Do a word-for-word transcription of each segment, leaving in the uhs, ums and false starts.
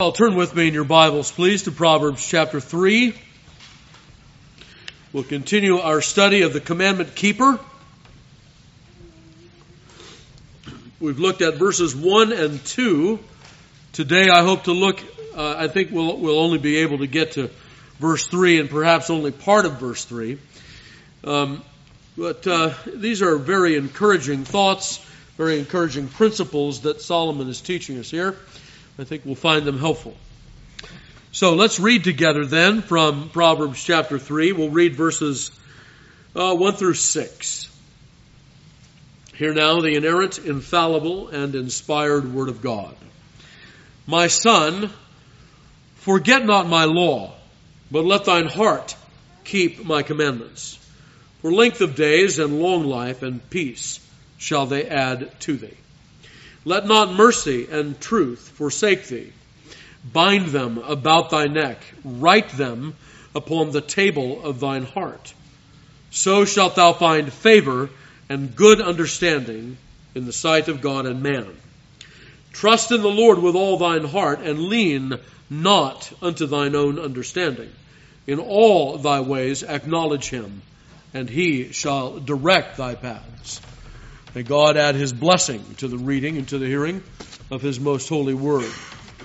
I'll turn with me in your Bibles, please, to Proverbs chapter three. We'll continue our study of the commandment keeper. We've looked at verses one and two. Today I hope to look, uh, I think we'll, we'll only be able to get to verse three and perhaps only part of verse three. Um, but uh, these are very encouraging thoughts, very encouraging principles that Solomon is teaching us here. I think we'll find them helpful. So let's read together then from Proverbs chapter three. We'll read verses uh, one through six. Hear now the inerrant, infallible, and inspired word of God. My son, forget not my law, but let thine heart keep my commandments. For length of days and long life and peace shall they add to thee. Let not mercy and truth forsake thee. Bind them about thy neck. Write them upon the table of thine heart. So shalt thou find favor and good understanding in the sight of God and man. Trust in the Lord with all thine heart, and lean not unto thine own understanding. In all thy ways acknowledge him, and he shall direct thy paths. May God add his blessing to the reading and to the hearing of his most holy word.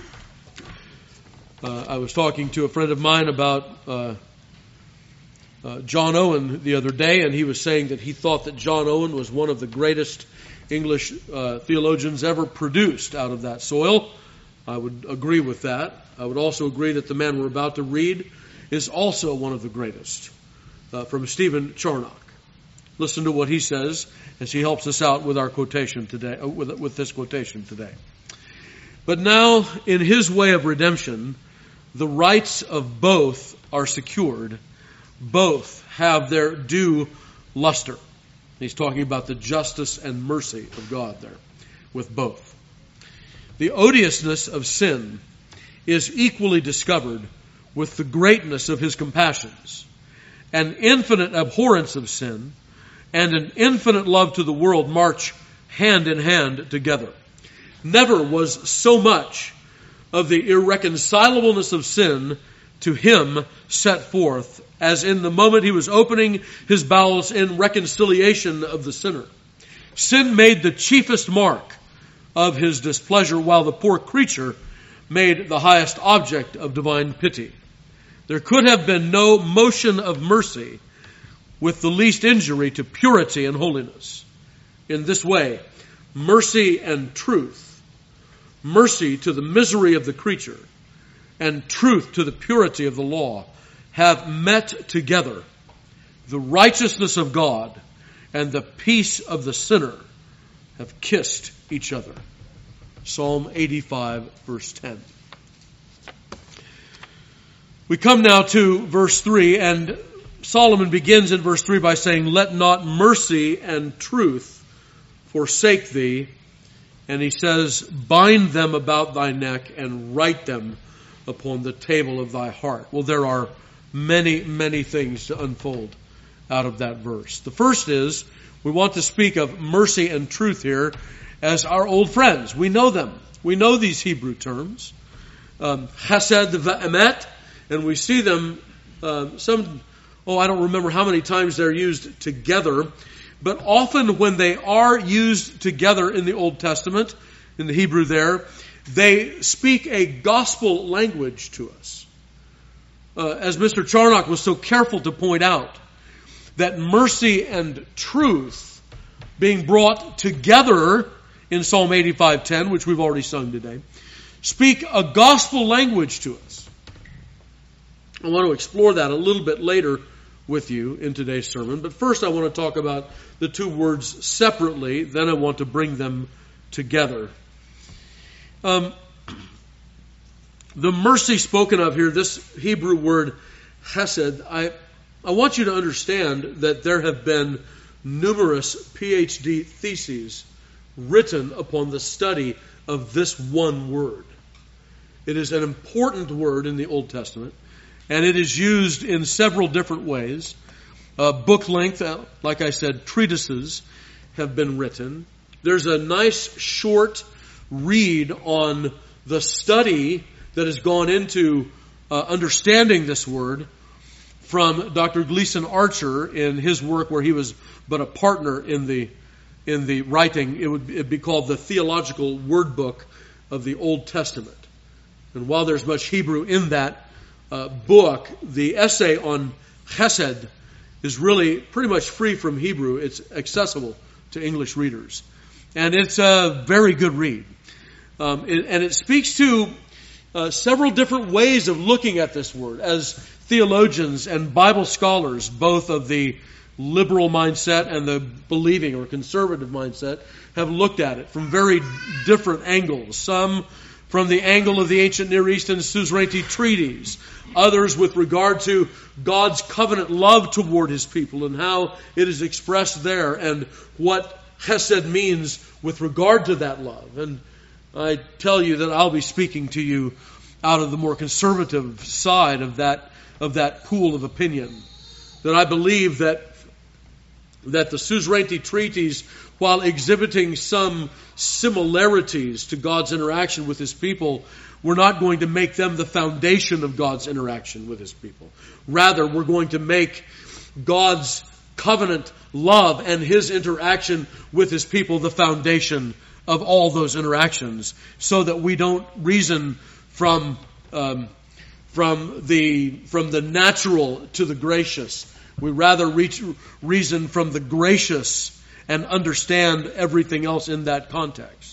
Uh, I was talking to a friend of mine about uh, uh, John Owen the other day, and he was saying that he thought that John Owen was one of the greatest English uh, theologians ever produced out of that soil. I would agree with that. I would also agree that the man we're about to read is also one of the greatest, uh, from Stephen Charnock. Listen to what he says as he helps us out with our quotation today, uh, with, with this quotation today. But now, in his way of redemption, the rights of both are secured. Both have their due luster. He's talking about the justice and mercy of God there, with both. The odiousness of sin is equally discovered with the greatness of his compassions. An infinite abhorrence of sin and an infinite love to the world march hand in hand together. Never was so much of the irreconcilableness of sin to him set forth as in the moment he was opening his bowels in reconciliation of the sinner. Sin made the chiefest mark of his displeasure, while the poor creature made the highest object of divine pity. There could have been no motion of mercy with the least injury to purity and holiness. In this way, mercy and truth, mercy to the misery of the creature, and truth to the purity of the law, have met together. The righteousness of God and the peace of the sinner have kissed each other. Psalm eighty-five, verse ten. We come now to verse three, and Solomon begins in verse three by saying, let not mercy and truth forsake thee. And he says, bind them about thy neck and write them upon the table of thy heart. Well, there are many, many things to unfold out of that verse. The first is, we want to speak of mercy and truth here as our old friends. We know them. We know these Hebrew terms. Um, Chesed ve'emet, and we see them, uh, some... Oh, I don't remember how many times they're used together, but often when they are used together in the Old Testament, in the Hebrew there, they speak a gospel language to us. Uh, as Mister Charnock was so careful to point out, that mercy and truth being brought together in Psalm eighty-five ten, which we've already sung today, speak a gospel language to us. I want to explore that a little bit later with you in today's sermon. But first I want to talk about the two words separately. Then I want to bring them together. Um, the mercy spoken of here, this Hebrew word chesed, I, I want you to understand that there have been numerous P H D theses written upon the study of this one word. It is an important word in the Old Testament. And it is used in several different ways. Uh, book length, uh, like I said, treatises have been written. There's a nice short read on the study that has gone into uh, understanding this word from Doctor Gleason Archer in his work where he was but a partner in the in the writing. It would it'd be called the Theological Word Book of the Old Testament. And while there's much Hebrew in that uh, book, the essay on Chesed is really pretty much free from Hebrew. It's accessible to English readers. And it's a very good read. Um, it, and it speaks to uh, several different ways of looking at this word. As theologians and Bible scholars, both of the liberal mindset and the believing or conservative mindset, have looked at it from very different angles. Some from the angle of the ancient Near East and suzerainty treaties. Others with regard to God's covenant love toward His people and how it is expressed there and what Chesed means with regard to that love. And I tell you that I'll be speaking to you out of the more conservative side of that of that pool of opinion. That I believe that that the suzerainty treaties, while exhibiting some similarities to God's interaction with His people, we're not going to make them the foundation of God's interaction with His people. Rather, we're going to make God's covenant love and His interaction with His people the foundation of all those interactions, so that we don't reason from um, from the from the natural to the gracious. We rather reach, reason from the gracious and understand everything else in that context.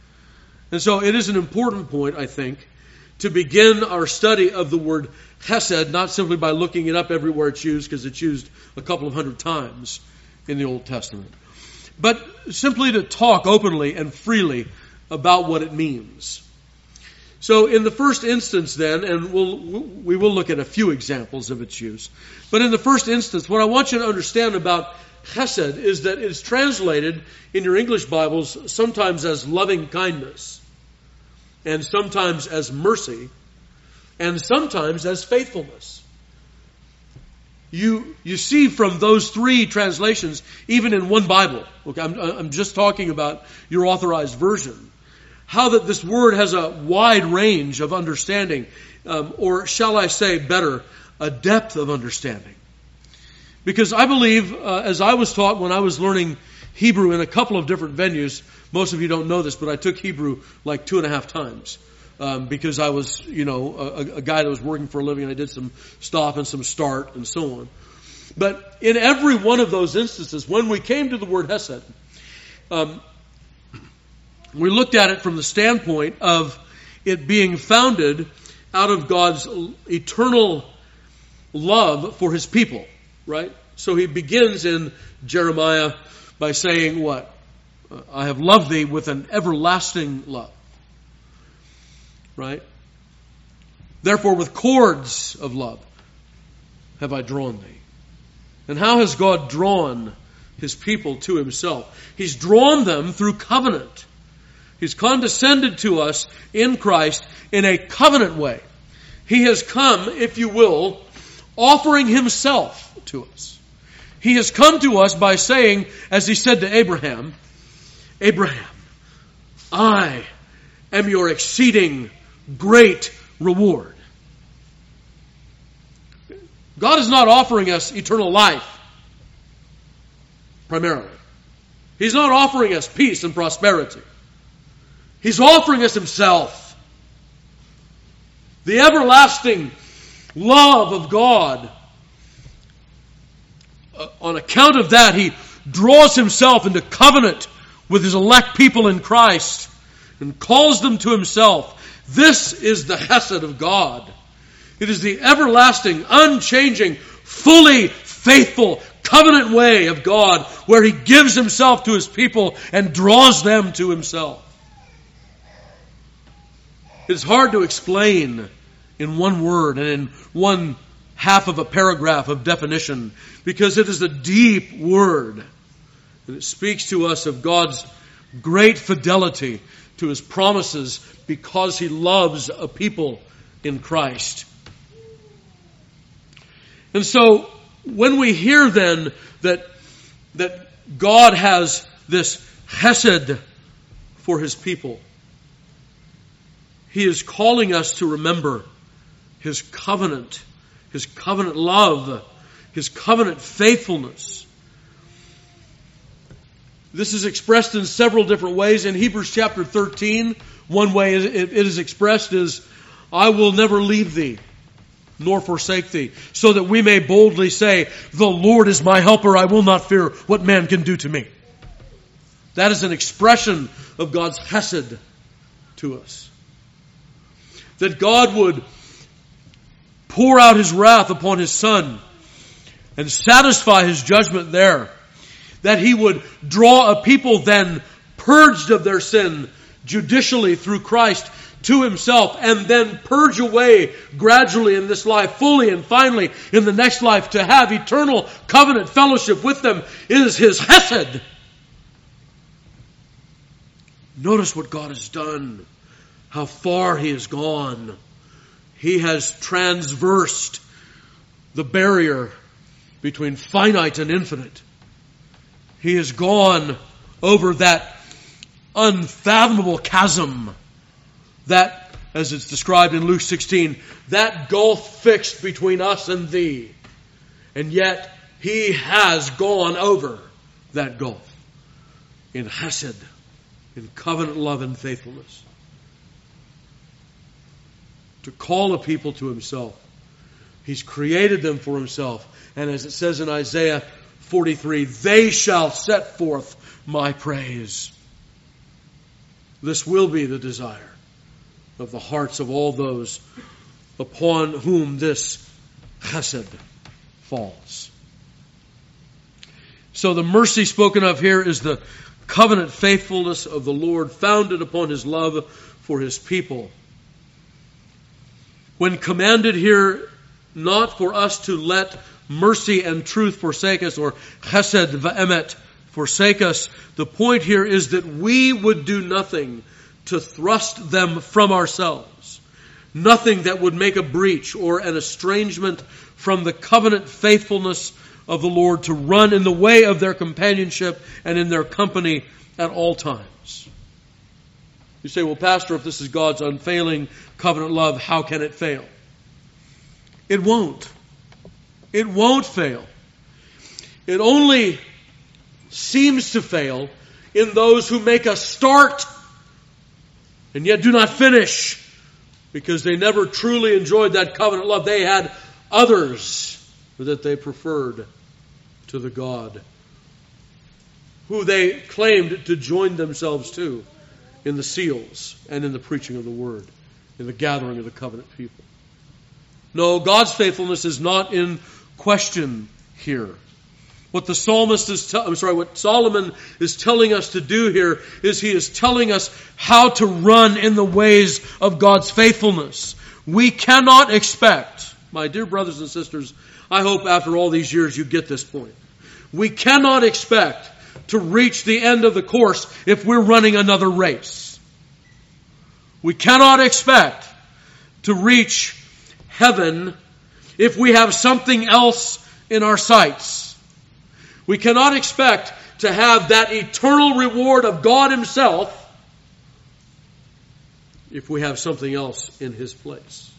And so it is an important point, I think, to begin our study of the word Chesed, not simply by looking it up everywhere it's used, because it's used a couple of hundred times in the Old Testament, but simply to talk openly and freely about what it means. So in the first instance then, and we'll, we will look at a few examples of its use, but in the first instance, what I want you to understand about Chesed is that it's translated in your English Bibles sometimes as loving kindness, and sometimes as mercy, and sometimes as faithfulness. You you see from those three translations, even in one Bible, okay, I'm, I'm just talking about your authorized version, how that this word has a wide range of understanding, um, or shall I say better, a depth of understanding. Because I believe, uh, as I was taught when I was learning Hebrew in a couple of different venues, most of you don't know this, but I took Hebrew like two and a half times. Um, because I was, you know, a, a guy that was working for a living, and I did some stop and some start and so on. But in every one of those instances, when we came to the word Chesed, um, we looked at it from the standpoint of it being founded out of God's eternal love for His people, right? So He begins in Jeremiah by saying what? I have loved thee with an everlasting love. Right? Therefore, with cords of love have I drawn thee. And how has God drawn His people to Himself? He's drawn them through covenant. He's condescended to us in Christ in a covenant way. He has come, if you will, offering Himself to us. He has come to us by saying, as He said to Abraham, Abraham, I am your exceeding great reward. God is not offering us eternal life, primarily. He's not offering us peace and prosperity. He's offering us Himself. The everlasting love of God. Uh, on account of that, He draws Himself into covenant with His elect people in Christ and calls them to Himself. This is the Chesed of God. It is the everlasting, unchanging, fully faithful, covenant way of God where He gives Himself to His people and draws them to Himself. It's hard to explain in one word and in one half of a paragraph of definition because it is a deep word. And it speaks to us of God's great fidelity to His promises because He loves a people in Christ. And so when we hear then that, that God has this Chesed for His people, He is calling us to remember His covenant, His covenant love, His covenant faithfulness. This is expressed in several different ways. In Hebrews chapter thirteen, one way it is expressed is, I will never leave thee, nor forsake thee, so that we may boldly say, the Lord is my helper, I will not fear what man can do to me. That is an expression of God's chesed to us. That God would pour out His wrath upon His Son and satisfy His judgment there. That He would draw a people then purged of their sin judicially through Christ to Himself, and then purge away gradually in this life, fully and finally in the next life, to have eternal covenant fellowship with them, is His chesed. Notice what God has done, how far He has gone. He has transversed the barrier between finite and infinite. He has gone over that unfathomable chasm, that, as it's described in Luke sixteen, that gulf fixed between us and thee. And yet He has gone over that gulf in chesed, in covenant love and faithfulness, to call a people to Himself. He's created them for Himself. And as it says in Isaiah forty-three, they shall set forth my praise. This will be the desire of the hearts of all those upon whom this chesed falls. So the mercy spoken of here is the covenant faithfulness of the Lord, founded upon His love for His people. When commanded here not for us to let mercy and truth forsake us, or chesed v'emet forsake us, the point here is that we would do nothing to thrust them from ourselves. Nothing that would make a breach or an estrangement from the covenant faithfulness of the Lord, to run in the way of their companionship and in their company at all times. You say, well, Pastor, if this is God's unfailing covenant love, how can it fail? It won't. It won't fail. It only seems to fail in those who make a start and yet do not finish, because they never truly enjoyed that covenant love. They had others that they preferred to the God who they claimed to join themselves to in the seals and in the preaching of the word, in the gathering of the covenant people. No, God's faithfulness is not in question here. What the psalmist is, te- I'm sorry, what Solomon is telling us to do here is he is telling us how to run in the ways of God's faithfulness. We cannot expect, my dear brothers and sisters, I hope after all these years you get this point. We cannot expect to reach the end of the course if we're running another race. We cannot expect to reach heaven if we have something else in our sights. We cannot expect to have that eternal reward of God Himself if we have something else in His place.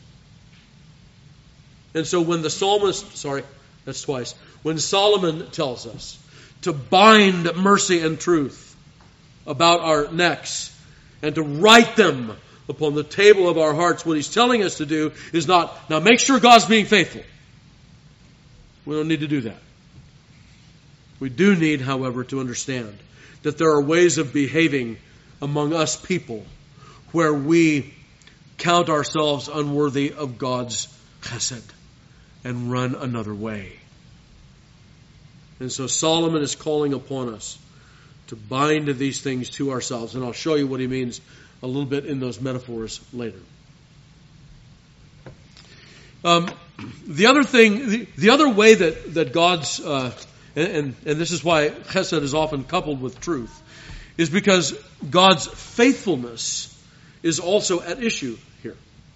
And so when the psalmist, sorry, that's twice, when Solomon tells us to bind mercy and truth about our necks and to write them upon the table of our hearts, what he's telling us to do is not, now make sure God's being faithful. We don't need to do that. We do need, however, to understand that there are ways of behaving among us people where we count ourselves unworthy of God's chesed and run another way. And so Solomon is calling upon us to bind these things to ourselves. And I'll show you what he means a little bit in those metaphors later. Um, the other thing, the, the other way that, that God's, uh, and, and, and this is why chesed is often coupled with truth, is because God's faithfulness is also at issue here.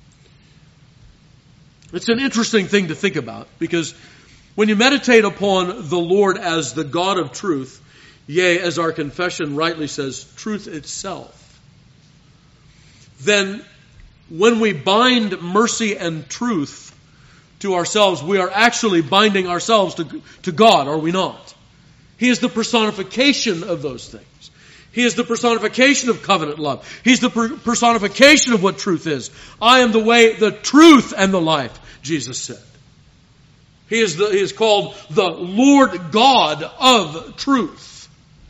It's an interesting thing to think about, because when you meditate upon the Lord as the God of truth, yea, as our confession rightly says, truth itself, then when we bind mercy and truth to ourselves, we are actually binding ourselves to, to God, are we not? He is the personification of those things. He is the personification of covenant love. He's the per- personification of what truth is. I am the way, the truth, and the life, Jesus said. He is, the, he is called the Lord God of truth.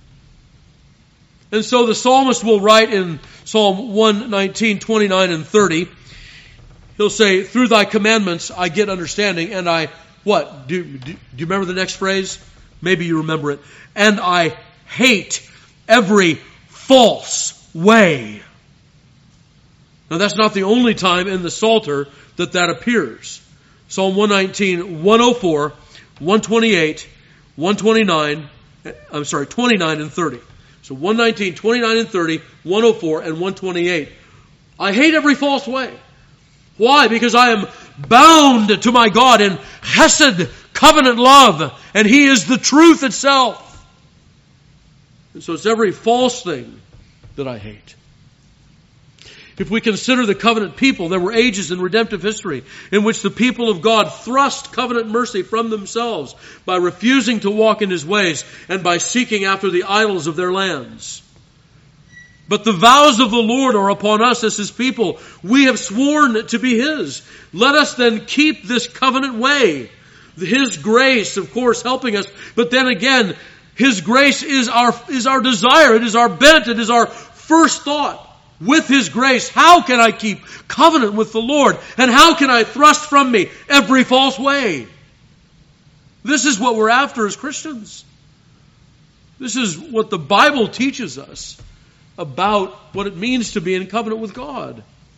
And so the psalmist will write in Psalm one nineteen, twenty-nine and thirty, he'll say, through thy commandments I get understanding, and I, what? Do, do, do you remember the next phrase? Maybe you remember it. And I hate every false way. Now that's not the only time in the Psalter that that appears. Psalm one nineteen, one oh four, one twenty-eight, one twenty-nine, I'm sorry, twenty-nine and thirty. So one nineteen, twenty-nine and thirty, one oh four and one twenty-eight. I hate every false way. Why? Because I am bound to my God in chesed, covenant love, and He is the truth itself. And so it's every false thing that I hate. If we consider the covenant people, there were ages in redemptive history in which the people of God thrust covenant mercy from themselves by refusing to walk in His ways and by seeking after the idols of their lands. But the vows of the Lord are upon us as His people. We have sworn to be His. Let us then keep this covenant way. His grace, of course, helping us. But then again, His grace is our, is our desire. It is our bent. It is our first thought. With His grace, how can I keep covenant with the Lord? And how can I thrust from me every false way? This is what we're after as Christians. This is what the Bible teaches us about what it means to be in covenant with God.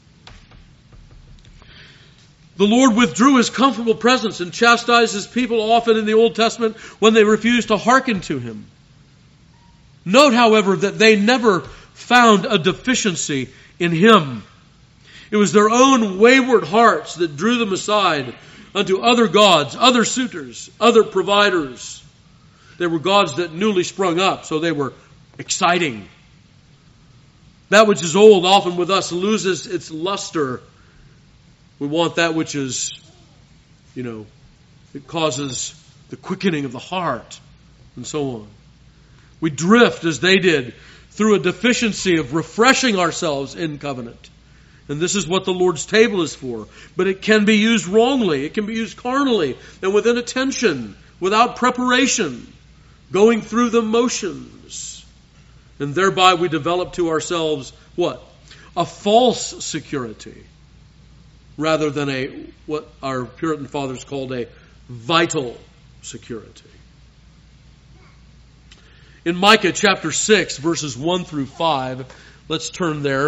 The Lord withdrew His comfortable presence and chastised His people often in the Old Testament when they refused to hearken to Him. Note, however, that they never found a deficiency in Him. It was their own wayward hearts that drew them aside unto other gods, other suitors, other providers. They were gods that newly sprung up, so they were exciting. That which is old often with us loses its luster. We want that which is, you know, it causes the quickening of the heart and so on. We drift as they did through a deficiency of refreshing ourselves in covenant. And this is what the Lord's table is for. But it can be used wrongly. It can be used carnally and with inattention, without preparation, going through the motions. And thereby we develop to ourselves what? A false security, rather than a what our Puritan fathers called a vital security. In Micah chapter six, verses one through five, let's turn there.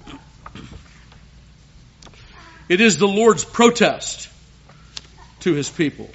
It is the Lord's protest to His people.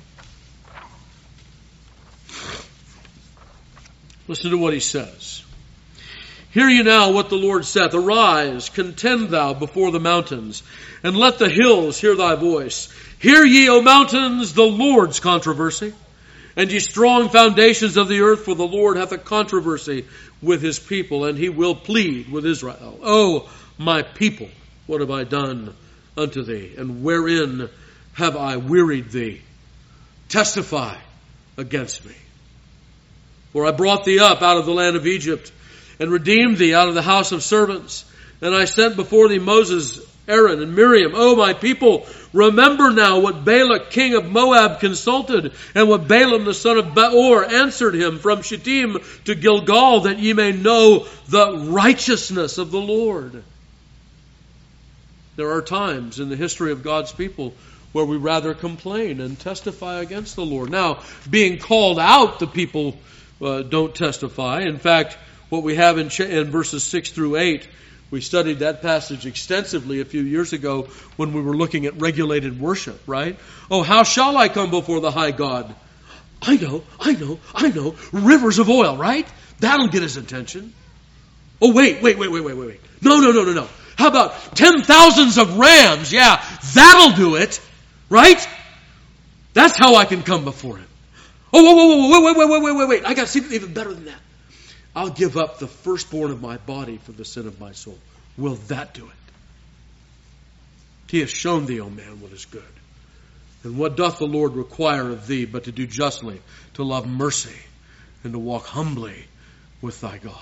Listen to what He says. Hear ye now what the Lord saith. Arise, contend thou before the mountains, and let the hills hear thy voice. Hear ye, O mountains, the Lord's controversy. And ye strong foundations of the earth, for the Lord hath a controversy with His people, and He will plead with Israel. O my people, what have I done unto thee? And wherein have I wearied thee? Testify against me. For I brought thee up out of the land of Egypt, and redeemed thee out of the house of servants. And I sent before thee Moses, Aaron, and Miriam. O my people, remember now what Balak king of Moab consulted, and what Balaam the son of Beor answered him from Shittim to Gilgal, that ye may know the righteousness of the Lord. There are times in the history of God's people where we rather complain and testify against the Lord. Now, being called out, the people uh, don't testify. In fact, what we have in, in verses six through eight, we studied that passage extensively a few years ago when we were looking at regulated worship, right? Oh, how shall I come before the high God? I know, I know, I know. Rivers of oil, right? That'll get His attention. Oh, wait, wait, wait, wait, wait, wait, wait. No, no, no, no, no. How about ten thousands of rams? Yeah, that'll do it, right? That's how I can come before Him. Oh, whoa, whoa, whoa, wait, wait, wait, wait, wait, wait. I got something even better than that. I'll give up the firstborn of my body for the sin of my soul. Will that do it? He has shown thee, O man, what is good. And what doth the Lord require of thee but to do justly, to love mercy, and to walk humbly with thy God?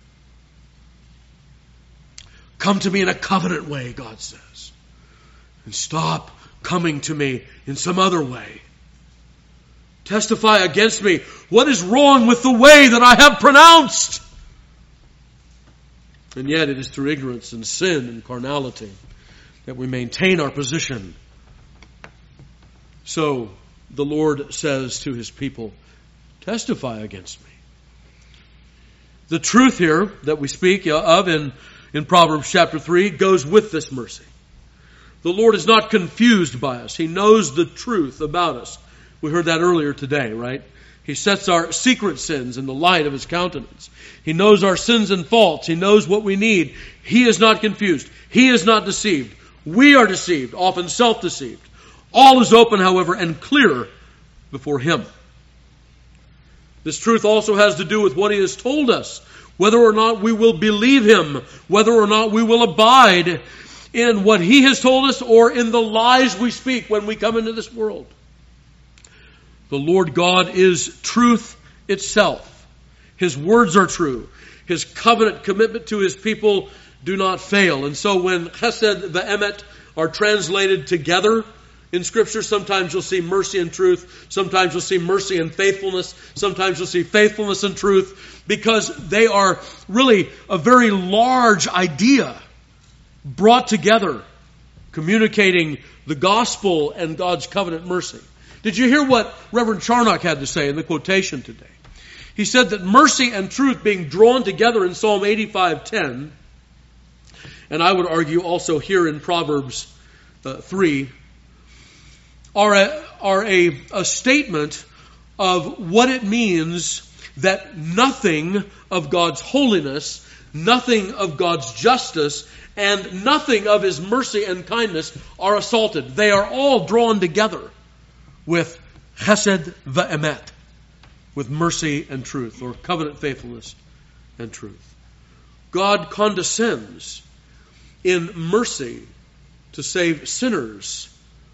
Come to me in a covenant way, God says. And stop coming to me in some other way. Testify against me. What is wrong with the way that I have pronounced? And yet it is through ignorance and sin and carnality that we maintain our position. So the Lord says to his people, testify against me. The truth here that we speak of in, in Proverbs chapter three goes with this mercy. The Lord is not confused by us. He knows the truth about us. We heard that earlier today, right? He sets our secret sins in the light of his countenance. He knows our sins and faults. He knows what we need. He is not confused. He is not deceived. We are deceived, often self-deceived. All is open, however, and clear before him. This truth also has to do with what he has told us, whether or not we will believe him, whether or not we will abide in what he has told us or in the lies we speak when we come into this world. The Lord God is truth itself. His words are true. His covenant commitment to his people do not fail. And so when chesed ve'emet are translated together in Scripture, sometimes you'll see mercy and truth. Sometimes you'll see mercy and faithfulness. Sometimes you'll see faithfulness and truth, because they are really a very large idea brought together, communicating the gospel and God's covenant mercy. Did you hear what Reverend Charnock had to say in the quotation today? He said that mercy and truth being drawn together in Psalm eighty-five ten, and I would argue also here in Proverbs uh, three, are, a, are a, a statement of what it means that nothing of God's holiness, nothing of God's justice, and nothing of his mercy and kindness are assaulted. They are all drawn together with chesed ve'emet, with mercy and truth, or covenant faithfulness and truth. God condescends in mercy to save sinners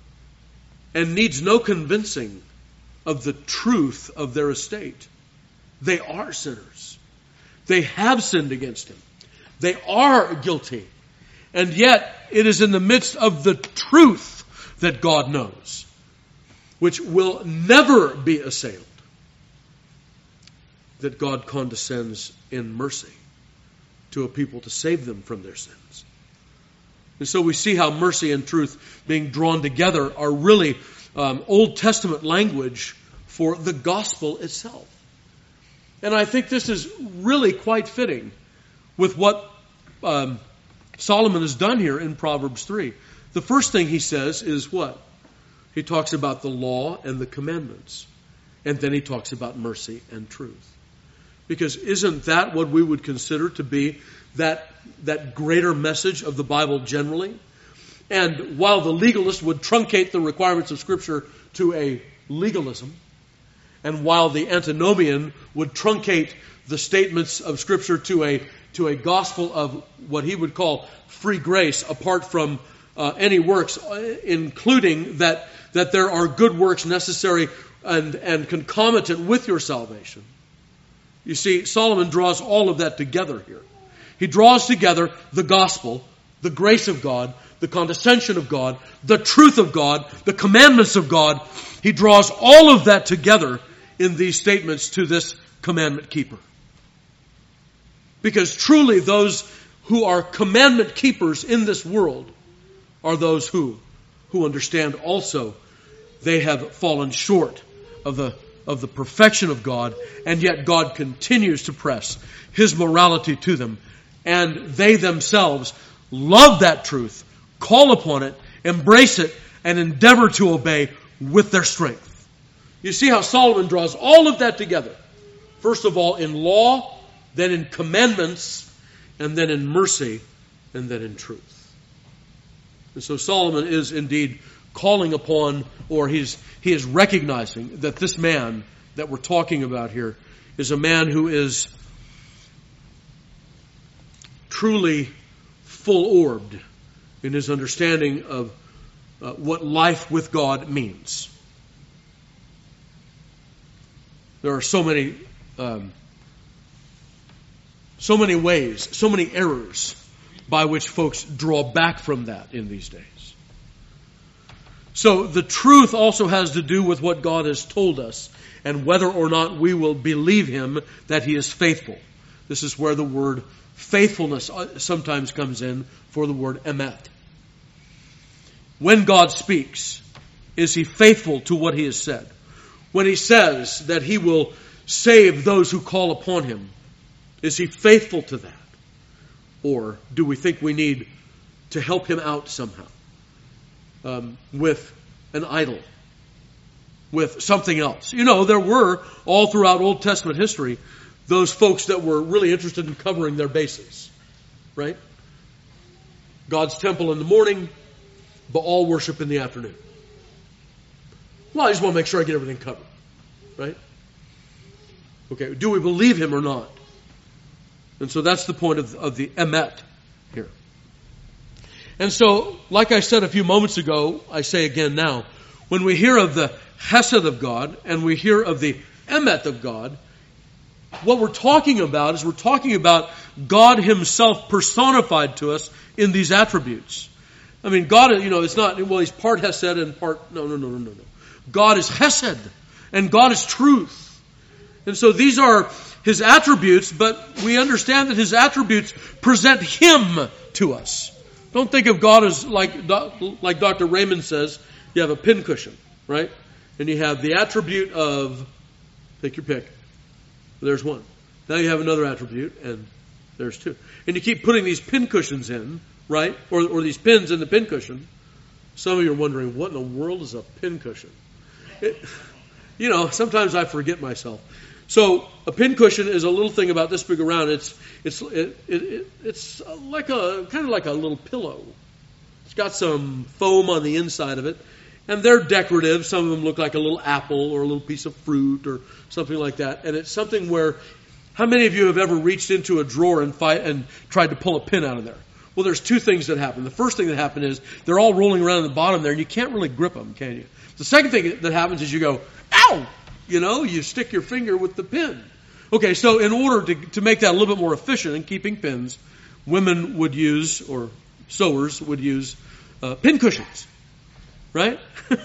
and needs no convincing of the truth of their estate. They are sinners. They have sinned against him. They are guilty. And yet it is in the midst of the truth that God knows, which will never be assailed, that God condescends in mercy to a people to save them from their sins. And so we see how mercy and truth being drawn together are really um, Old Testament language for the gospel itself. And I think this is really quite fitting with what um, Solomon has done here in Proverbs three. The first thing he says is what? He talks about the law and the commandments. And then he talks about mercy and truth. Because isn't that what we would consider to be that, that greater message of the Bible generally? And while the legalist would truncate the requirements of Scripture to a legalism, and while the antinomian would truncate the statements of Scripture to a, to a gospel of what he would call free grace apart from uh, any works, including that, that there are good works necessary and, and concomitant with your salvation. You see, Solomon draws all of that together here. He draws together the gospel, the grace of God, the condescension of God, the truth of God, the commandments of God. He draws all of that together in these statements to this commandment keeper. Because truly those who are commandment keepers in this world are those who, who understand also they have fallen short of the of the perfection of God, and yet God continues to press his morality to them, and they themselves love that truth, call upon it, embrace it, and endeavor to obey with their strength. You see how Solomon draws all of that together. First of all in law, then in commandments, and then in mercy, and then in truth. And so Solomon is indeed calling upon, or he's, he is recognizing that this man that we're talking about here is a man who is truly full-orbed in his understanding of uh, what life with God means. There are so many, um, so many ways, so many errors by which folks draw back from that in these days. So the truth also has to do with what God has told us and whether or not we will believe him that he is faithful. This is where the word faithfulness sometimes comes in for the word emet. When God speaks, is he faithful to what he has said? When he says that he will save those who call upon him, is he faithful to that? Or do we think we need to help him out somehow? Um, with an idol, with something else. You know, there were, all throughout Old Testament history, those folks that were really interested in covering their bases. Right? God's temple in the morning, Baal worship in the afternoon. Well, I just want to make sure I get everything covered. Right? Okay, do we believe him or not? And so that's the point of, of the emet here. And so, like I said a few moments ago, I say again now, when we hear of the Hesed of God and we hear of the Emet of God, what we're talking about is we're talking about God himself personified to us in these attributes. I mean, God, you know, it's not, well, he's part Hesed and part, no, no, no, no, no, no. God is Hesed and God is truth. And so these are his attributes, but we understand that his attributes present him to us. Don't think of God as like like Doctor Raymond says, you have a pincushion, right? And you have the attribute of, take your pick. There's one. Now you have another attribute, and there's two. And you keep putting these pincushions in, right? Or, or these pins in the pincushion. Some of you are wondering, what in the world is a pincushion? It, you know, sometimes I forget myself. So a pincushion is a little thing about this big around. It's it's it, it, it, it's like a kind of like a little pillow. It's got some foam on the inside of it, and they're decorative. Some of them look like a little apple or a little piece of fruit or something like that. And it's something where, how many of you have ever reached into a drawer and fight and tried to pull a pin out of there? Well, there's two things that happen. The first thing that happens is they're all rolling around at the bottom there, and you can't really grip them, can you? The second thing that happens is you go, ow! You know, you stick your finger with the pin. Okay, so in order to, to make that a little bit more efficient in keeping pins, women would use, or sewers would use, uh, pin cushions. Right?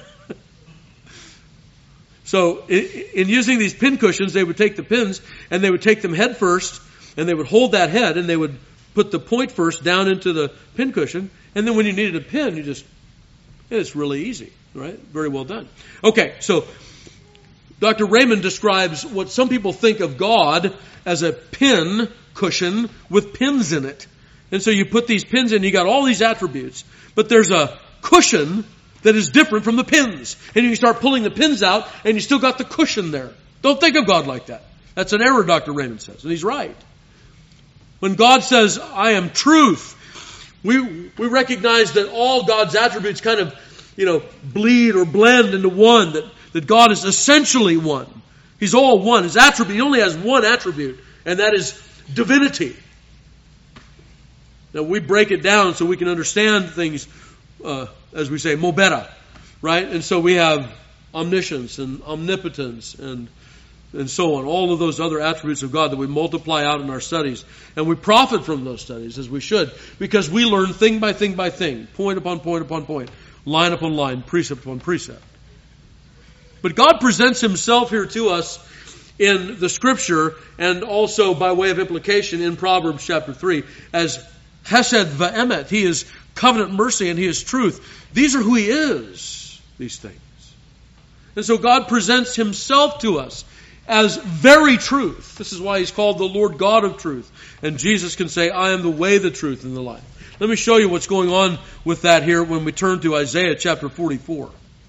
So in, in using these pin cushions, they would take the pins and they would take them head first, and they would hold that head, and they would put the point first down into the pin cushion, and then when you needed a pin, you just, it's really easy. Right? Very well done. Okay, so Doctor Raymond describes what some people think of God as a pin cushion with pins in it. And so you put these pins in, you got all these attributes, but there's a cushion that is different from the pins. And you start pulling the pins out, and you still got the cushion there. Don't think of God like that. That's an error, Doctor Raymond says, and he's right. When God says, I am truth, we we recognize that all God's attributes kind of, you know, bleed or blend into one, that, that God is essentially one. He's all one. His attribute, he only has one attribute, and that is divinity. Now we break it down so we can understand things, uh, as we say, mobeta, right? And so we have omniscience and omnipotence and and so on. All of those other attributes of God that we multiply out in our studies. And we profit from those studies, as we should, because we learn thing by thing by thing, point upon point upon point, line upon line, precept upon precept. But God presents himself here to us in the Scripture, and also by way of implication in Proverbs chapter three, as Hesed va'emet. He is covenant mercy and he is truth. These are who he is, these things. And so God presents himself to us as very truth. This is why he's called the Lord God of truth. And Jesus can say, I am the way, the truth, and the life. Let me show you what's going on with that here when we turn to Isaiah chapter forty-four.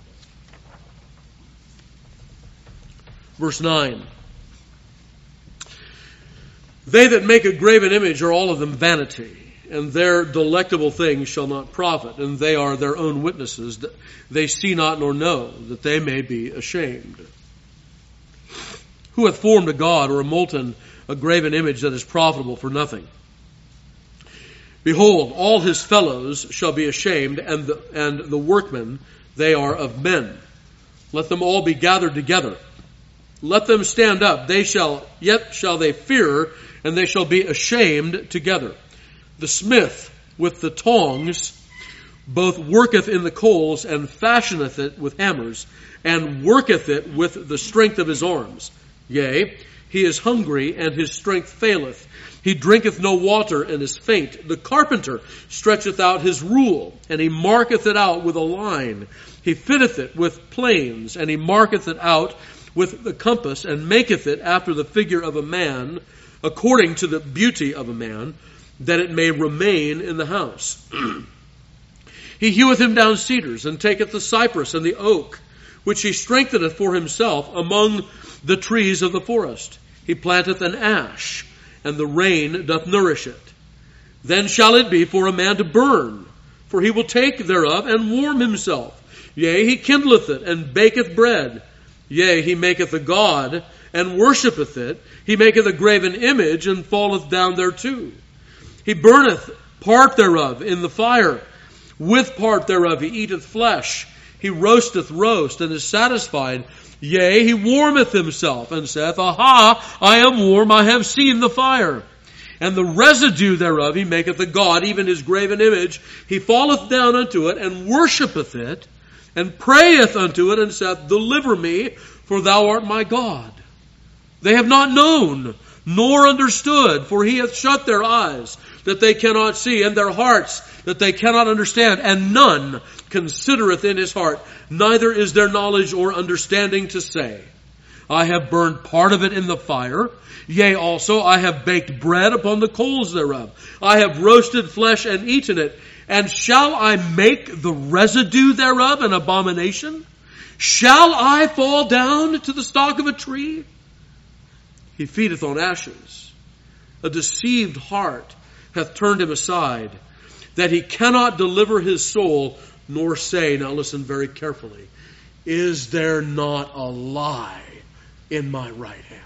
Verse nine. They that make a graven image are all of them vanity, and their delectable things shall not profit, and they are their own witnesses. They see not nor know, that they may be ashamed. Who hath formed a god or a molten, a graven image that is profitable for nothing? Behold, all his fellows shall be ashamed, and the, and the workmen, they are of men. Let them all be gathered together. Let them stand up. They shall, yet shall they fear, and they shall be ashamed together. The smith with the tongs both worketh in the coals, and fashioneth it with hammers, and worketh it with the strength of his arms. Yea, he is hungry, and his strength faileth. He drinketh no water, and is faint. The carpenter stretcheth out his rule, and he marketh it out with a line. He fitteth it with planes, and he marketh it out with the compass, and maketh it after the figure of a man, according to the beauty of a man, that it may remain in the house. He heweth him down cedars, and taketh the cypress and the oak, which he strengtheneth for himself among the trees of the forest. He planteth an ash, and the rain doth nourish it. Then shall it be for a man to burn, for he will take thereof and warm himself. Yea, he kindleth it, and baketh bread. Yea, he maketh a god, and worshippeth it. He maketh a graven image, and falleth down thereto. He burneth part thereof in the fire. With part thereof he eateth flesh. He roasteth roast, and is satisfied. Yea, he warmeth himself, and saith, Aha, I am warm, I have seen the fire. And the residue thereof he maketh a god, even his graven image. He falleth down unto it, and worshippeth it, and prayeth unto it, and saith, Deliver me, for thou art my God. They have not known, nor understood, for he hath shut their eyes, that they cannot see, and their hearts, that they cannot understand, and none considereth in his heart, neither is there knowledge or understanding to say, I have burned part of it in the fire, yea, also I have baked bread upon the coals thereof. I have roasted flesh and eaten it, and shall I make the residue thereof an abomination? Shall I fall down to the stalk of a tree? He feedeth on ashes. A deceived heart hath turned him aside, that he cannot deliver his soul, nor say, now listen very carefully, is there not a lie in my right hand?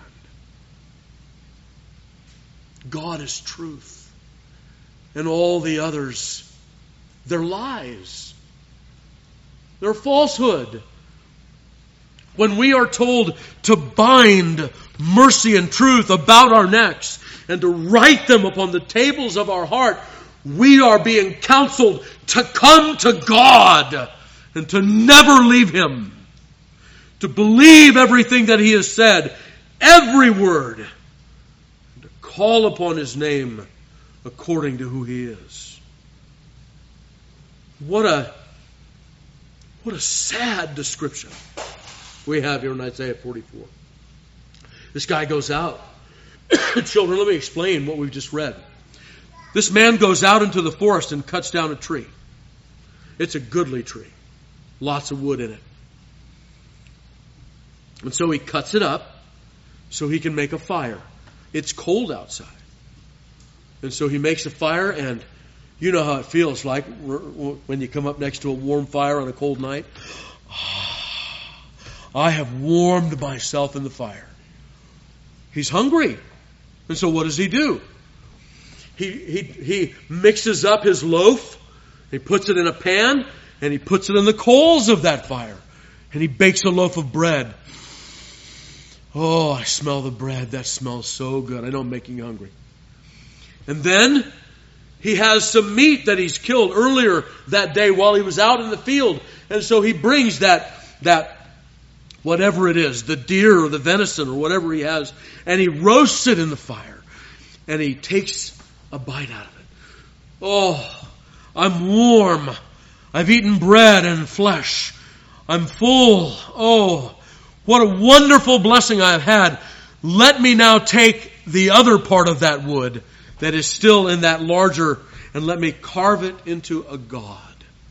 God is truth, and all the others, they're lies. They're falsehood. When we are told to bind mercy and truth about our necks and to write them upon the tables of our heart, we are being counseled to come to God and to never leave Him. To believe everything that He has said, every word, and to call upon His name according to who He is. What a, what a sad description we have here in Isaiah forty-four. This guy goes out. Children, let me explain what we've just read. This man goes out into the forest and cuts down a tree. It's a goodly tree. Lots of wood in it. And so he cuts it up so he can make a fire. It's cold outside. And so he makes a fire, and you know how it feels like when you come up next to a warm fire on a cold night. I have warmed myself in the fire. He's hungry. And so what does he do? He, he, he mixes up his loaf, he puts it in a pan, and he puts it in the coals of that fire. And he bakes a loaf of bread. Oh, I smell the bread. That smells so good. I know I'm making you hungry. And then he has some meat that he's killed earlier that day while he was out in the field. And so he brings that, that whatever it is, the deer or the venison or whatever he has, and he roasts it in the fire. And he takes a bite out of it. Oh, I'm warm. I've eaten bread and flesh. I'm full. Oh, what a wonderful blessing I've had. Let me now take the other part of that wood that is still in that larger, and let me carve it into a god.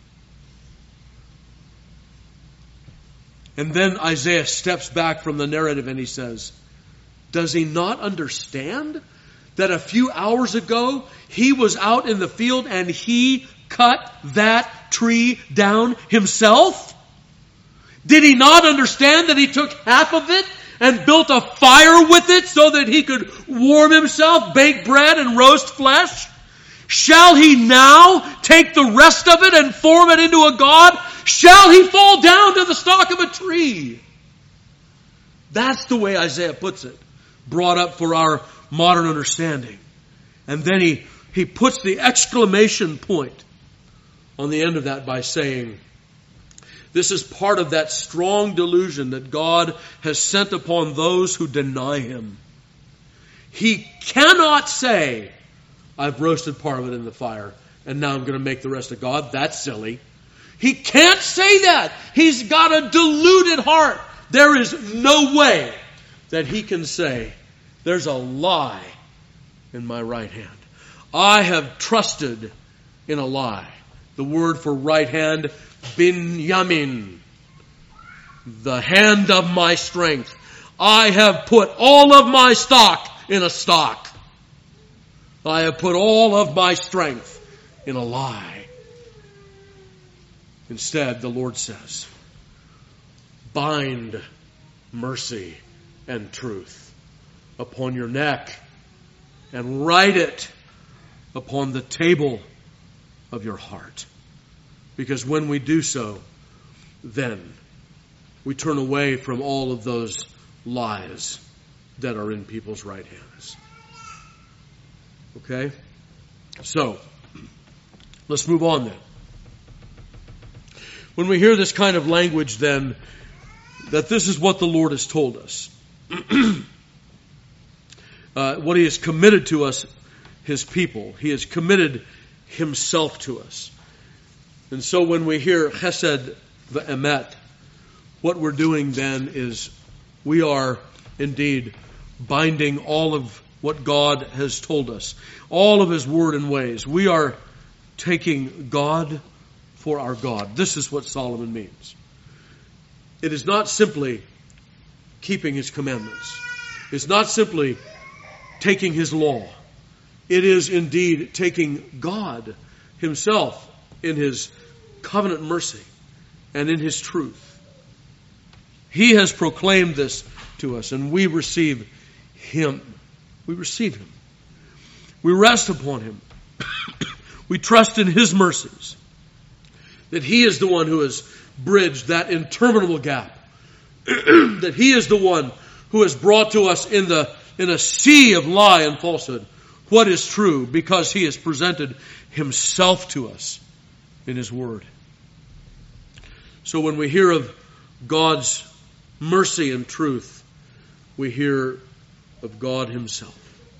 And then Isaiah steps back from the narrative and he says, does he not understand that a few hours ago he was out in the field and he cut that tree down himself? Did he not understand that he took half of it and built a fire with it so that he could warm himself, bake bread, and roast flesh? Shall he now take the rest of it and form it into a god? Shall he fall down to the stalk of a tree? That's the way Isaiah puts it, brought up for our modern understanding. And then he, he puts the exclamation point on the end of that by saying, this is part of that strong delusion that God has sent upon those who deny Him. He cannot say, I've roasted part of it in the fire, and now I'm going to make the rest of God. That's silly. He can't say that. He's got a deluded heart. There is no way that he can say, there's a lie in my right hand. I have trusted in a lie. The word for right hand, Binyamin, the hand of my strength. I have put all of my stock in a stock. I have put all of my strength in a lie. Instead, the Lord says, bind mercy and truth upon your neck and write it upon the table of your heart. Because when we do so, then we turn away from all of those lies that are in people's right hands. Okay? So, let's move on then. When we hear this kind of language then, that this is what the Lord has told us. uh, what He has committed to us, His people. He has committed Himself to us. And so when we hear Chesed ve'emet, what we're doing then is we are indeed binding all of what God has told us. All of His word and ways. We are taking God for our God. This is what Solomon means. It is not simply keeping His commandments. It's not simply taking His law. It is indeed taking God Himself in His covenant mercy and in His truth. He has proclaimed this to us, and we receive Him. We receive Him. We rest upon Him. We trust in His mercies. That He is the one who has bridged that interminable gap. That He is the one who has brought to us in the in a sea of lie and falsehood what is true, because He has presented Himself to us in His Word. So when we hear of God's mercy and truth, we hear of God Himself.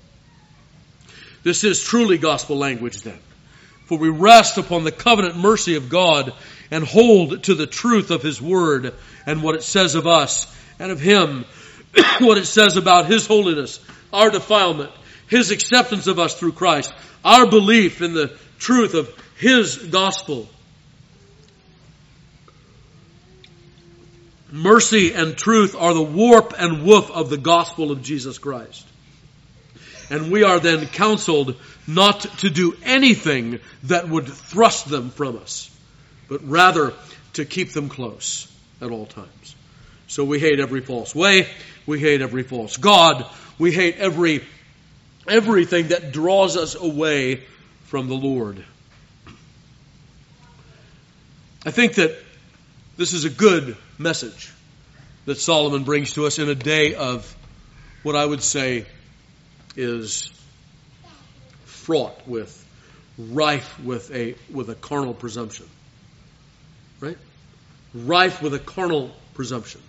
This is truly gospel language then. For we rest upon the covenant mercy of God and hold to the truth of His Word and what it says of us and of Him, what it says about His holiness, our defilement, His acceptance of us through Christ, our belief in the truth of His gospel. Mercy and truth are the warp and woof of the gospel of Jesus Christ. And we are then counseled not to do anything that would thrust them from us, but rather to keep them close at all times. So we hate every false way. We hate every false god. We hate every everything that draws us away from the Lord. I think that this is a good message that Solomon brings to us in a day of what I would say is fraught with, rife with a with a carnal presumption. Right? Rife with a carnal presumption.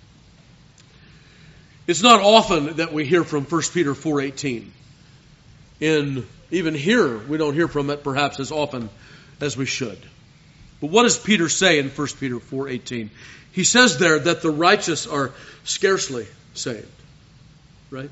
It's not often that we hear from First Peter four eighteen. In even here, we don't hear from it perhaps as often as we should. But what does Peter say in First Peter four eighteen? He says there that the righteous are scarcely saved. Right?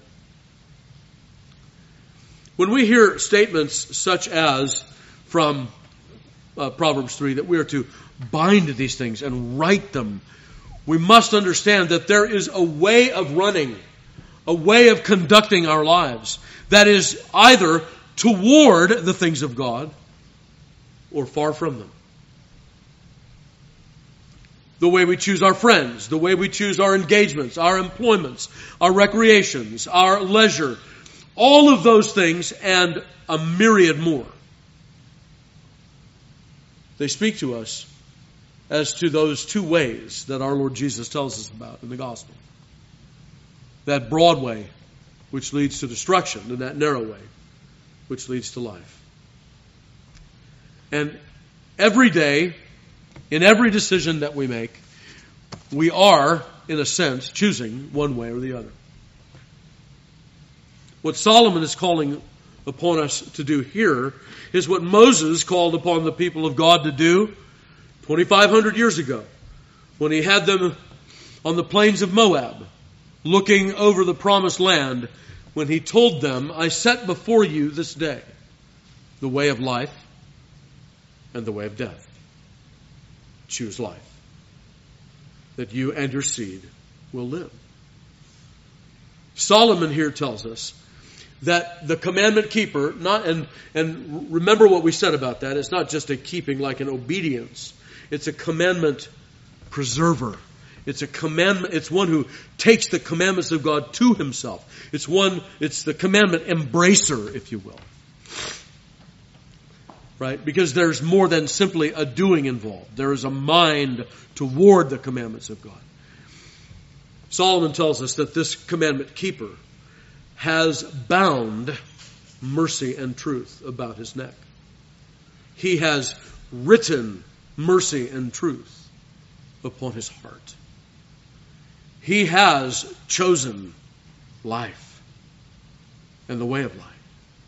When we hear statements such as from uh, Proverbs three that we are to bind these things and write them, we must understand that there is a way of running, a way of conducting our lives that is either toward the things of God or far from them. The way we choose our friends, the way we choose our engagements, our employments, our recreations, our leisure, all of those things and a myriad more they speak to us as to those two ways that our Lord Jesus tells us about in the gospel. That broad way, which leads to destruction, and that narrow way, which leads to life. And every day, in every decision that we make, we are, in a sense, choosing one way or the other. What Solomon is calling upon us to do here is what Moses called upon the people of God to do twenty-five hundred years ago, when he had them on the plains of Moab, looking over the promised land, when he told them, I set before you this day the way of life and the way of death. Choose life, that you and your seed will live. Solomon here tells us that the commandment keeper, not and and remember what we said about that, it's not just a keeping like an obedience. It's a commandment preserver. It's a commandment, it's one who takes the commandments of God to himself. It's one, it's the commandment embracer, if you will. Right? Because there's more than simply a doing involved. There is a mind toward the commandments of God. Solomon tells us that this commandment keeper has bound mercy and truth about his neck. He has written mercy and truth upon his heart. He has chosen life and the way of life.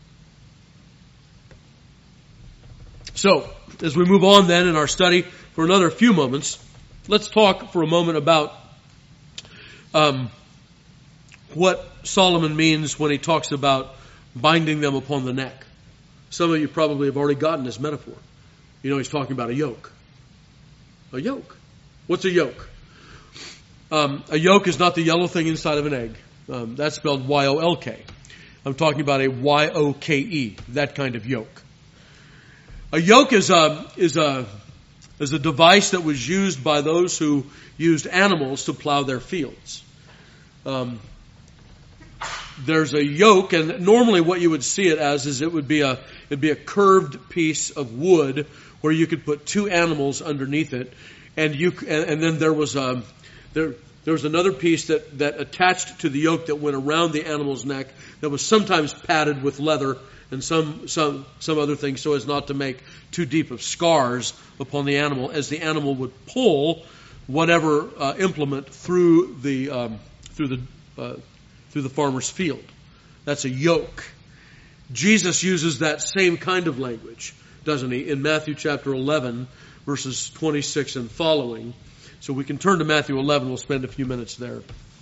So, as we move on then in our study for another few moments, let's talk for a moment about um, what Solomon means when he talks about binding them upon the neck. Some of you probably have already gotten this metaphor. You know, he's talking about a yoke. A yoke. What's a yoke? Um, a yoke is not the yellow thing inside of an egg. Um, that's spelled Y O L K. I'm talking about a Y O K E, that kind of yoke. A yoke is a, is a, is a device that was used by those who used animals to plow their fields. Um, there's a yoke, and normally what you would see it as is it would be a, it'd be a curved piece of wood where you could put two animals underneath it, and you, and, and then there was a, there, there was another piece that, that attached to the yoke that went around the animal's neck that was sometimes padded with leather and some, some, some other things so as not to make too deep of scars upon the animal as the animal would pull whatever uh, implement through the, um, through the, uh, through the farmer's field. That's a yoke. Jesus uses that same kind of language, doesn't he, in Matthew chapter eleven, verses twenty-six and following. So we can turn to Matthew eleven. We'll spend a few minutes there.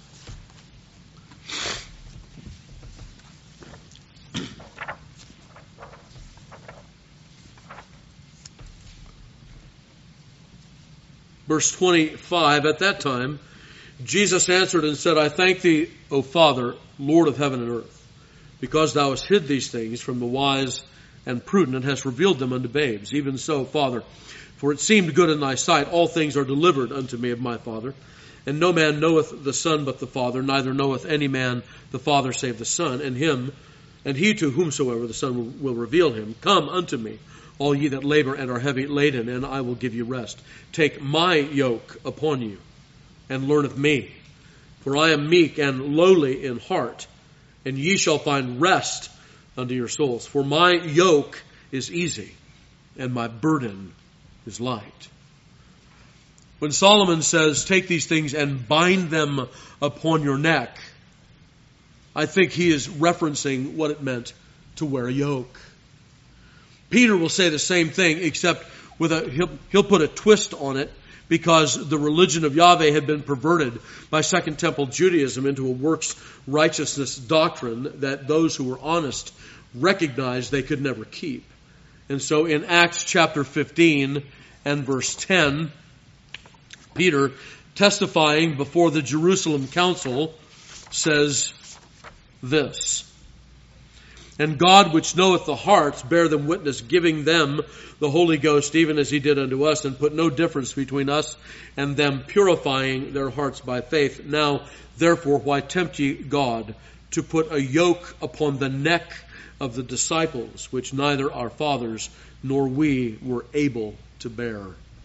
Verse twenty-five, at that time, Jesus answered and said, I thank thee, O Father, Lord of heaven and earth, because thou hast hid these things from the wise and prudent, and hast revealed them unto babes. Even so, Father, for it seemed good in thy sight, all things are delivered unto me of my Father. And no man knoweth the Son but the Father, neither knoweth any man the Father save the Son, and him, and he to whomsoever the Son will, will reveal him. Come unto me, all ye that labor and are heavy laden, and I will give you rest. Take my yoke upon you, and learn of me. For I am meek and lowly in heart, and ye shall find rest unto your souls. For my yoke is easy, and my burden is light. When Solomon says, take these things and bind them upon your neck, I think he is referencing what it meant to wear a yoke. Peter will say the same thing, except with a, he'll, he'll put a twist on it, because the religion of Yahweh had been perverted by Second Temple Judaism into a works righteousness doctrine that those who were honest recognized they could never keep. And so in Acts chapter fifteen and verse ten, Peter, testifying before the Jerusalem council, says this, And God, which knoweth the hearts, bear them witness, giving them the Holy Ghost, even as he did unto us, and put no difference between us and them, purifying their hearts by faith. Now, therefore, why tempt ye God to put a yoke upon the neck of the disciples, which neither our fathers nor we were able to bear.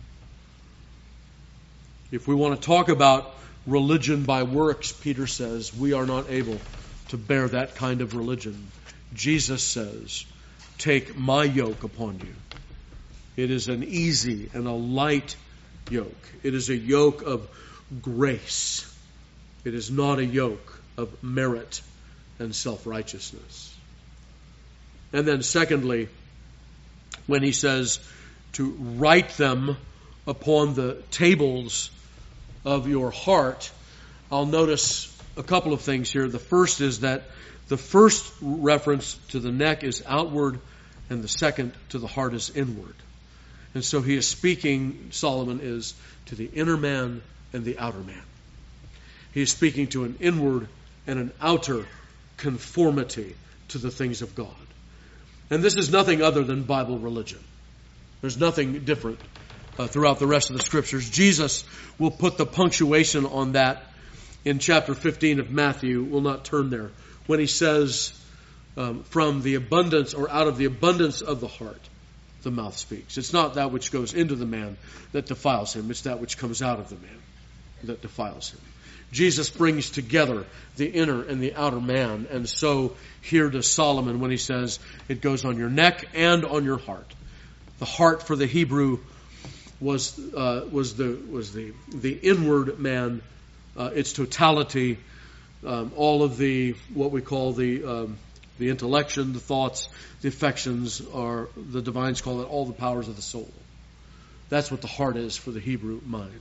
If we want to talk about religion by works, Peter says, we are not able to bear that kind of religion. Jesus says, take my yoke upon you. It is an easy and a light yoke. It is a yoke of grace. It is not a yoke of merit and self-righteousness. And then secondly, when he says to write them upon the tables of your heart, I'll notice a couple of things here. The first is that the first reference to the neck is outward, and the second to the heart is inward. And so he is speaking, Solomon is, to the inner man and the outer man. He is speaking to an inward and an outer conformity to the things of God. And this is nothing other than Bible religion. There's nothing different uh, throughout the rest of the Scriptures. Jesus will put the punctuation on that in chapter fifteen of Matthew. We'll not turn there. When he says, um, from the abundance or out of the abundance of the heart, the mouth speaks. It's not that which goes into the man that defiles him. It's that which comes out of the man that defiles him. Jesus brings together the inner and the outer man. And so here does Solomon when he says it goes on your neck and on your heart. The heart for the Hebrew was uh, was the was the the inward man, uh, its totality, um, all of the what we call the um, the intellection, the thoughts, the affections, or the divines call it all the powers of the soul. That's what the heart is for the Hebrew mind.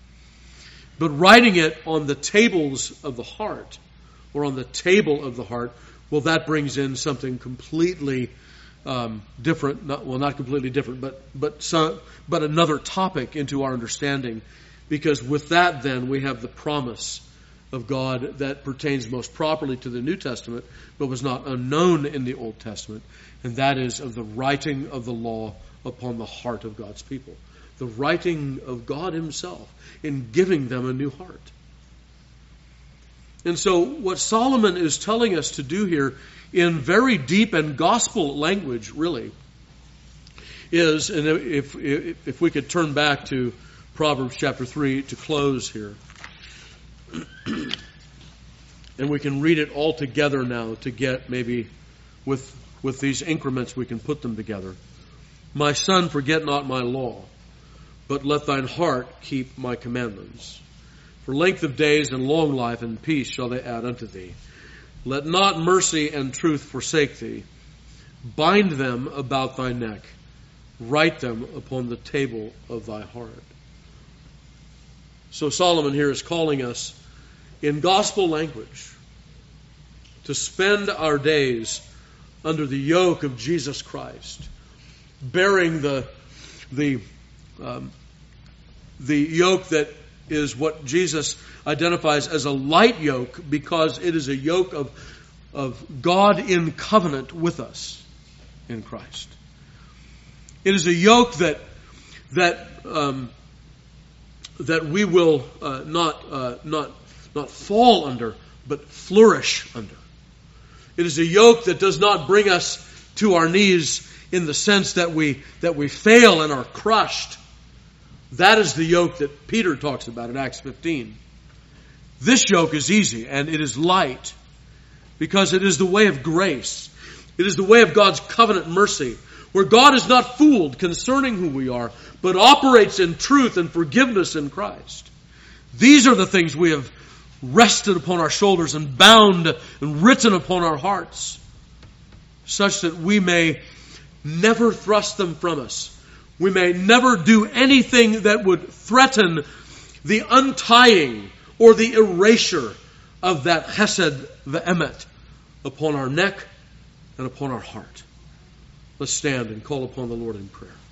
But writing it on the tables of the heart, or on the table of the heart, well, that brings in something completely um, different. Not, well, not completely different, but but some, but another topic into our understanding, because with that, then we have the promise of God that pertains most properly to the New Testament, but was not unknown in the Old Testament, and that is of the writing of the law upon the heart of God's people. The writing of God himself in giving them a new heart. And so what Solomon is telling us to do here in very deep and gospel language, really, is, and if, if, if we could turn back to Proverbs chapter three to close here, and we can read it all together now to get maybe with, with these increments we can put them together. My son, forget not my law, but let thine heart keep my commandments. For length of days and long life and peace shall they add unto thee. Let not mercy and truth forsake thee. Bind them about thy neck. Write them upon the table of thy heart. So Solomon here is calling us in gospel language to spend our days under the yoke of Jesus Christ, bearing the the um, the yoke that is what Jesus identifies as a light yoke, because it is a yoke of of God in covenant with us in Christ. It is a yoke that that um, that we will uh, not uh, not not fall under, but flourish under. It is a yoke that does not bring us to our knees in the sense that we that we fail and are crushed. That is the yoke that Peter talks about in Acts fifteen. This yoke is easy and it is light because it is the way of grace. It is the way of God's covenant mercy, where God is not fooled concerning who we are, but operates in truth and forgiveness in Christ. These are the things we have rested upon our shoulders and bound and written upon our hearts, such that we may never thrust them from us. We may never do anything that would threaten the untying or the erasure of that chesed ve'emet upon our neck and upon our heart. Let's stand and call upon the Lord in prayer.